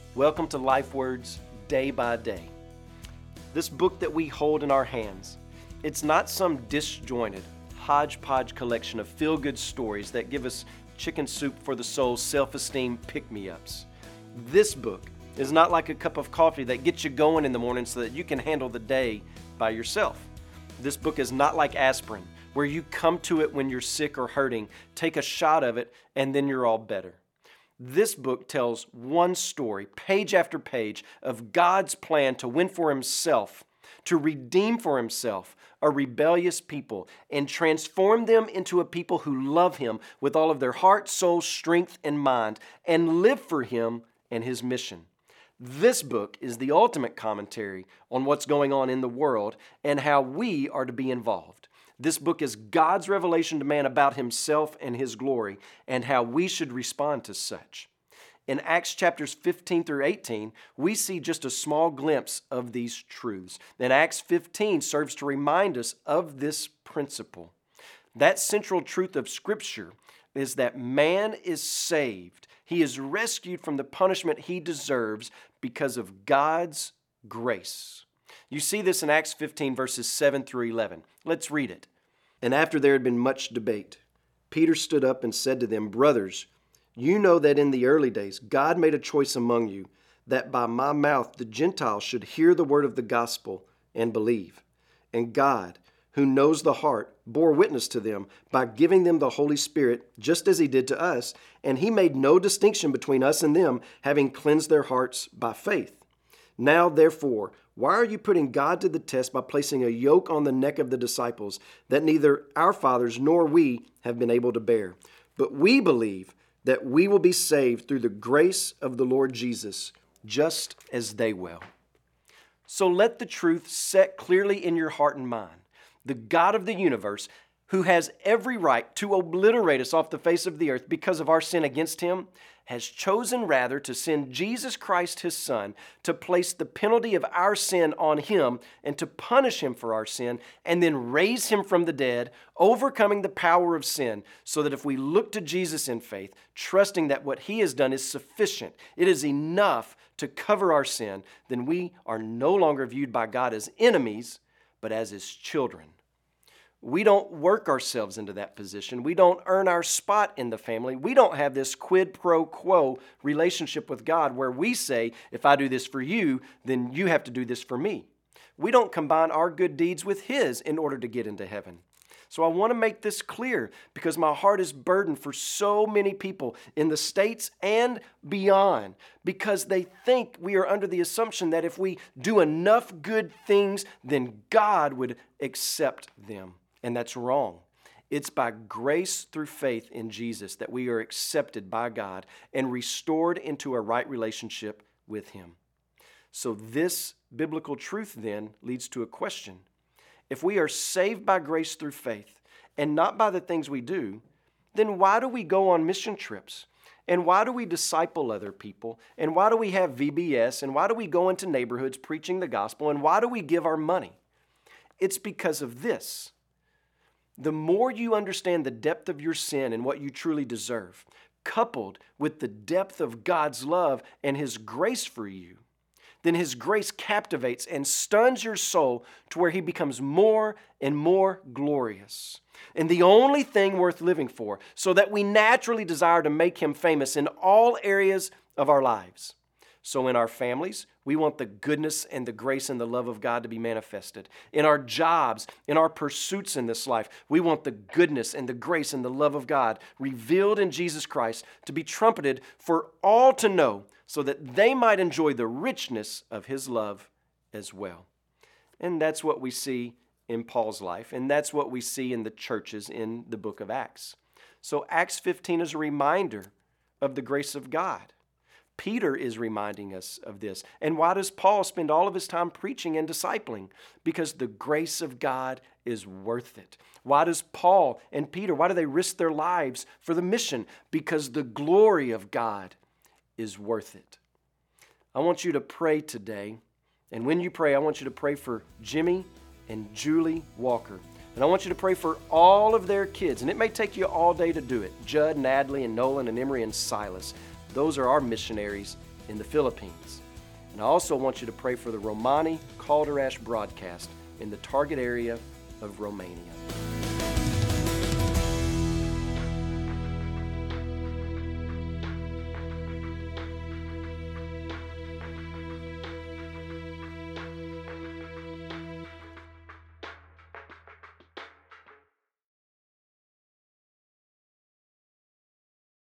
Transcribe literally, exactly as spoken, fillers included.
Welcome to Life Words Day by Day. This book that we hold in our hands, it's not some disjointed, hodgepodge collection of feel-good stories that give us chicken soup for the soul's self-esteem pick-me-ups. This book is not like a cup of coffee that gets you going in the morning so that you can handle the day by yourself. This book is not like aspirin, where you come to it when you're sick or hurting, take a shot of it, and then you're all better. This book tells one story, page after page, of God's plan to win for Himself, to redeem for Himself a rebellious people and transform them into a people who love Him with all of their heart, soul, strength, and mind, and live for Him and His mission. This book is the ultimate commentary on what's going on in the world and how we are to be involved. This book is God's revelation to man about Himself and His glory and how we should respond to such. In Acts chapters fifteen through eighteen, we see just a small glimpse of these truths. Then Acts fifteen serves to remind us of this principle. That central truth of Scripture is that man is saved. He is rescued from the punishment he deserves because of God's grace. You see this in Acts fifteen, verses seven through eleven. Let's read it. And after there had been much debate, Peter stood up and said to them, "Brothers, you know that in the early days God made a choice among you, that by my mouth the Gentiles should hear the word of the gospel and believe. And God, who knows the heart, bore witness to them by giving them the Holy Spirit, just as He did to us, and He made no distinction between us and them, having cleansed their hearts by faith. Now, therefore, why are you putting God to the test by placing a yoke on the neck of the disciples that neither our fathers nor we have been able to bear? But we believe that we will be saved through the grace of the Lord Jesus, just as they will." So let the truth set clearly in your heart and mind. The God of the universe, who has every right to obliterate us off the face of the earth because of our sin against Him, has chosen rather to send Jesus Christ, His Son, to place the penalty of our sin on Him and to punish Him for our sin, and then raise Him from the dead, overcoming the power of sin, so that if we look to Jesus in faith, trusting that what He has done is sufficient, it is enough to cover our sin, then we are no longer viewed by God as enemies, but as His children. We don't work ourselves into that position. We don't earn our spot in the family. We don't have this quid pro quo relationship with God where we say, if I do this for you, then you have to do this for me. We don't combine our good deeds with His in order to get into heaven. So I want to make this clear because my heart is burdened for so many people in the States and beyond because they think we are under the assumption that if we do enough good things, then God would accept them. And that's wrong. It's by grace through faith in Jesus that we are accepted by God and restored into a right relationship with Him. So this biblical truth then leads to a question. If we are saved by grace through faith and not by the things we do, then why do we go on mission trips? And why do we disciple other people? And why do we have V B S? And why do we go into neighborhoods preaching the gospel? And why do we give our money? It's because of this. The more you understand the depth of your sin and what you truly deserve, coupled with the depth of God's love and His grace for you, then His grace captivates and stuns your soul to where He becomes more and more glorious. And the only thing worth living for, so that we naturally desire to make Him famous in all areas of our lives. So in our families, we want the goodness and the grace and the love of God to be manifested. In our jobs, in our pursuits in this life, we want the goodness and the grace and the love of God revealed in Jesus Christ to be trumpeted for all to know so that they might enjoy the richness of His love as well. And that's what we see in Paul's life, and that's what we see in the churches in the book of Acts. So Acts fifteen is a reminder of the grace of God. Peter is reminding us of this. And why does Paul spend all of his time preaching and discipling? Because the grace of God is worth it. Why does Paul and Peter, why do they risk their lives for the mission? Because the glory of God is worth it. I want you to pray today. And when you pray, I want you to pray for Jimmy and Julie Walker. And I want you to pray for all of their kids. And it may take you all day to do it. Judd and Adley and Nolan and Emery and Silas. Those are our missionaries in the Philippines. And I also want you to pray for the Romani Calderash broadcast in the target area of Romania.